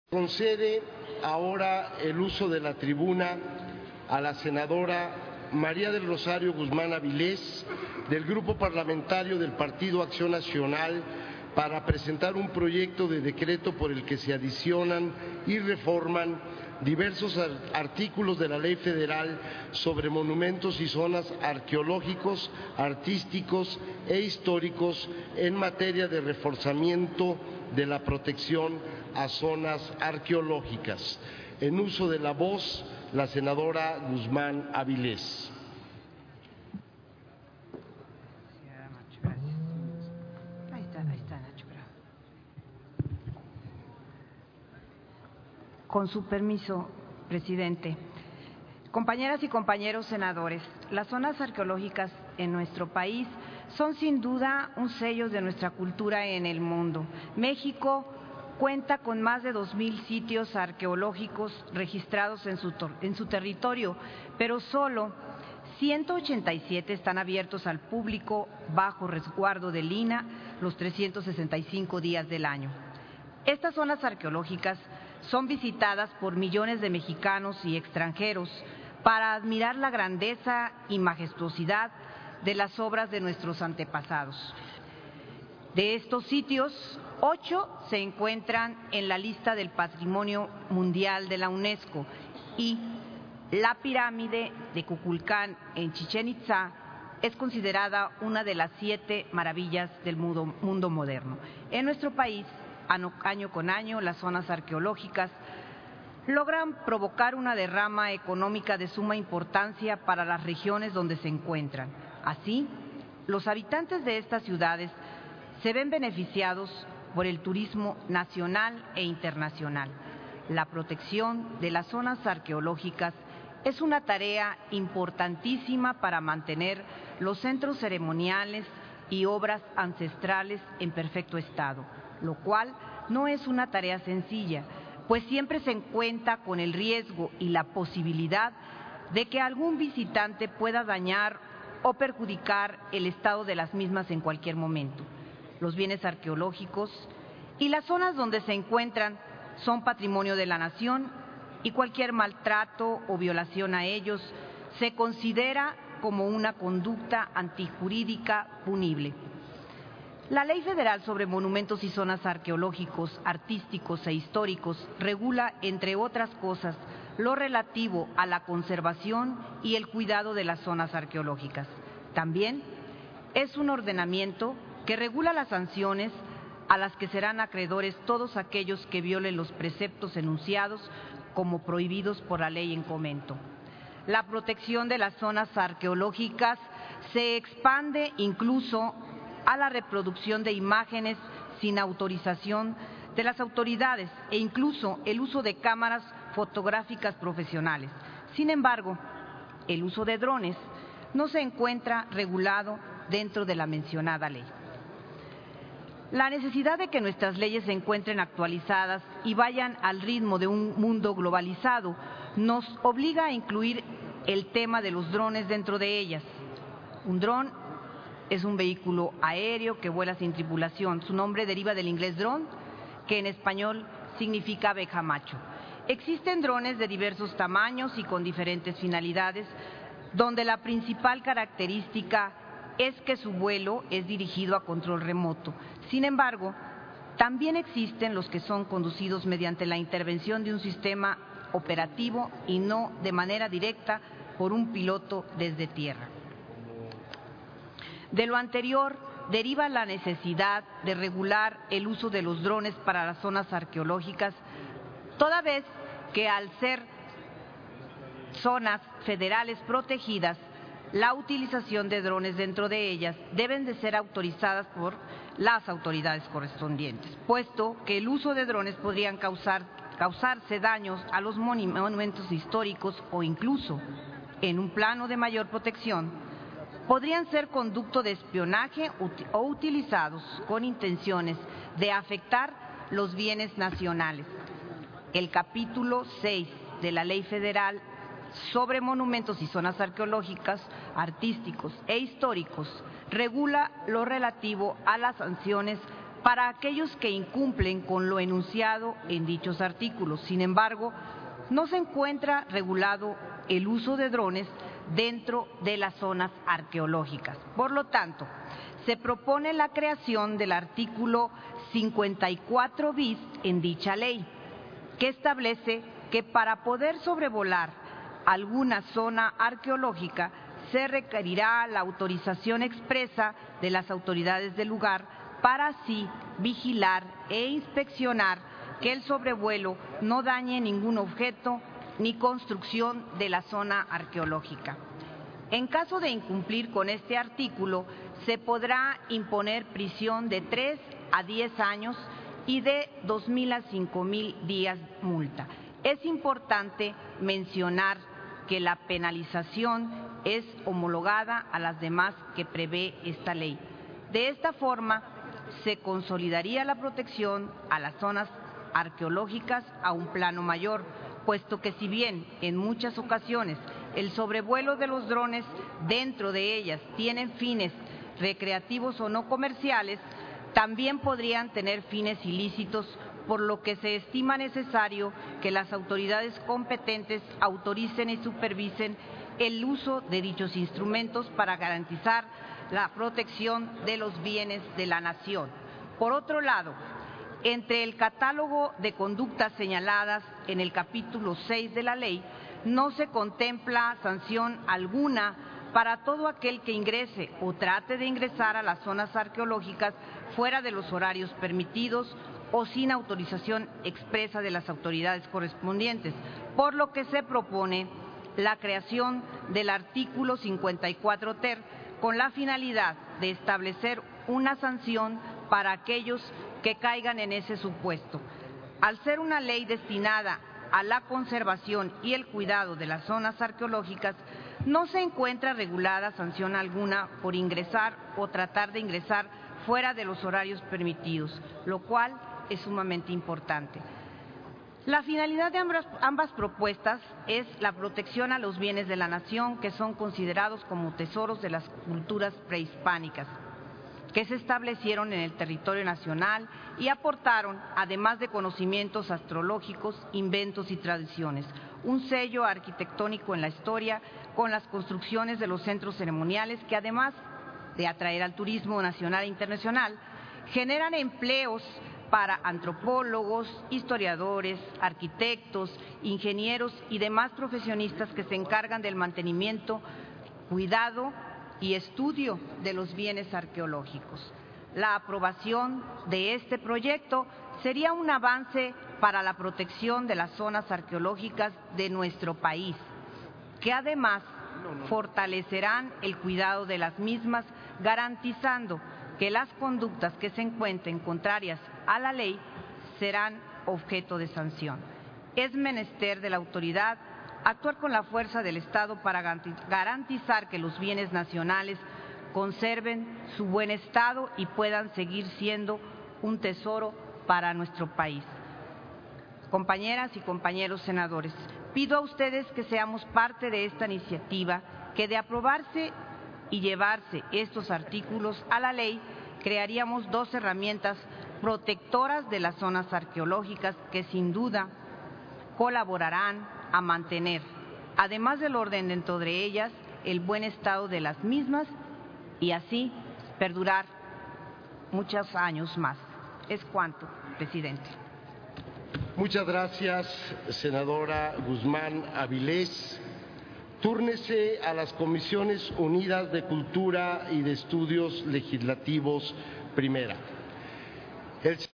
Concede ahora el uso de la tribuna a la senadora María del Rosario Guzmán Avilés, del Grupo Parlamentario del Partido Acción Nacional, para presentar un proyecto de decreto por el que se adicionan y reforman diversos artículos de la Ley Federal sobre monumentos y zonas arqueológicos, artísticos e históricos en materia de reforzamiento de la protección a zonas arqueológicas. En uso de la voz, la senadora Guzmán Avilés. Con su permiso, presidente. Compañeras y compañeros senadores, las zonas arqueológicas en nuestro país son sin duda un sello de nuestra cultura en el mundo. México cuenta con más de 2,000 sitios arqueológicos registrados en su territorio, pero solo 187 están abiertos al público bajo resguardo del INAH los 365 días del año. Estas zonas arqueológicas son visitadas por millones de mexicanos y extranjeros para admirar la grandeza y majestuosidad de las obras de nuestros antepasados. De estos sitios, 8 se encuentran en la lista del Patrimonio Mundial de la UNESCO y la pirámide de Kukulcán en Chichén Itzá es considerada una de las 7 maravillas del mundo moderno. En nuestro país, año con año, las zonas arqueológicas logran provocar una derrama económica de suma importancia para las regiones donde se encuentran. Así, los habitantes de estas ciudades se ven beneficiados por el turismo nacional e internacional. La protección de las zonas arqueológicas es una tarea importantísima para mantener los centros ceremoniales y obras ancestrales en perfecto estado, lo cual no es una tarea sencilla, pues siempre se cuenta con el riesgo y la posibilidad de que algún visitante pueda dañar o perjudicar el estado de las mismas en cualquier momento. Los bienes arqueológicos y las zonas donde se encuentran son patrimonio de la nación y cualquier maltrato o violación a ellos se considera como una conducta antijurídica punible. La Ley Federal sobre Monumentos y Zonas Arqueológicos, Artísticos e Históricos regula, entre otras cosas, lo relativo a la conservación y el cuidado de las zonas arqueológicas. También es un ordenamiento que regula las sanciones a las que serán acreedores todos aquellos que violen los preceptos enunciados como prohibidos por la ley en comento. La protección de las zonas arqueológicas se expande incluso a la reproducción de imágenes sin autorización de las autoridades e incluso el uso de cámaras fotográficas profesionales. Sin embargo, el uso de drones no se encuentra regulado dentro de la mencionada ley. La necesidad de que nuestras leyes se encuentren actualizadas y vayan al ritmo de un mundo globalizado nos obliga a incluir el tema de los drones dentro de ellas. Un dron es un vehículo aéreo que vuela sin tripulación. Su nombre deriva del inglés drone, que en español significa abeja macho. Existen drones de diversos tamaños y con diferentes finalidades, donde la principal característica es que su vuelo es dirigido a control remoto. Sin embargo, también existen los que son conducidos mediante la intervención de un sistema operativo y no de manera directa por un piloto desde tierra. De lo anterior deriva la necesidad de regular el uso de los drones para las zonas arqueológicas, toda vez que al ser zonas federales protegidas, la utilización de drones dentro de ellas deben de ser autorizadas por las autoridades correspondientes, puesto que el uso de drones podrían causarse daños a los monumentos históricos o incluso, en un plano de mayor protección, podrían ser conducto de espionaje o utilizados con intenciones de afectar los bienes nacionales. El capítulo 6 de la Ley Federal sobre Monumentos y Zonas Arqueológicas, Artísticos e Históricos regula lo relativo a las sanciones para aquellos que incumplen con lo enunciado en dichos artículos. Sin embargo, no se encuentra regulado el uso de drones dentro de las zonas arqueológicas. Por lo tanto, se propone la creación del artículo 54 bis en dicha ley, que establece que para poder sobrevolar alguna zona arqueológica se requerirá la autorización expresa de las autoridades del lugar para así vigilar e inspeccionar que el sobrevuelo no dañe ningún objeto ni construcción de la zona arqueológica. En caso de incumplir con este artículo, se podrá imponer prisión de 3 a 10 años y de 2,000 a 5,000 días multa. Es importante mencionar que la penalización es homologada a las demás que prevé esta ley. De esta forma, se consolidaría la protección a las zonas arqueológicas a un plano mayor, puesto que si bien en muchas ocasiones el sobrevuelo de los drones dentro de ellas tienen fines recreativos o no comerciales, también podrían tener fines ilícitos, por lo que se estima necesario que las autoridades competentes autoricen y supervisen el uso de dichos instrumentos para garantizar la protección de los bienes de la nación. Por otro lado, entre el catálogo de conductas señaladas en el capítulo 6 de la ley, no se contempla sanción alguna para todo aquel que ingrese o trate de ingresar a las zonas arqueológicas fuera de los horarios permitidos o sin autorización expresa de las autoridades correspondientes, por lo que se propone la creación del artículo 54 ter con la finalidad de establecer una sanción para aquellos que caigan en ese supuesto. Al ser una ley destinada a la conservación y el cuidado de las zonas arqueológicas, no se encuentra regulada sanción alguna por ingresar o tratar de ingresar fuera de los horarios permitidos, lo cual es sumamente importante. La finalidad de ambas propuestas es la protección a los bienes de la nación que son considerados como tesoros de las culturas prehispánicas, que se establecieron en el territorio nacional y aportaron, además de conocimientos astrológicos, inventos y tradiciones, un sello arquitectónico en la historia con las construcciones de los centros ceremoniales que, además de atraer al turismo nacional e internacional, generan empleos para antropólogos, historiadores, arquitectos, ingenieros y demás profesionistas que se encargan del mantenimiento, cuidado y estudio de los bienes arqueológicos. La aprobación de este proyecto sería un avance para la protección de las zonas arqueológicas de nuestro país, que además fortalecerán el cuidado de las mismas, garantizando que las conductas que se encuentren contrarias a la ley serán objeto de sanción. Es menester de la autoridad actuar con la fuerza del Estado para garantizar que los bienes nacionales conserven su buen estado y puedan seguir siendo un tesoro para nuestro país. Compañeras y compañeros senadores, pido a ustedes que seamos parte de esta iniciativa que, de aprobarse y llevarse estos artículos a la ley, crearíamos 2 herramientas protectoras de las zonas arqueológicas que sin duda colaborarán a mantener, además del orden dentro de ellas, el buen estado de las mismas y así perdurar muchos años más. Es cuanto, presidente. Muchas gracias, senadora Guzmán Avilés. Túrnese a las Comisiones Unidas de Cultura y de Estudios Legislativos primera.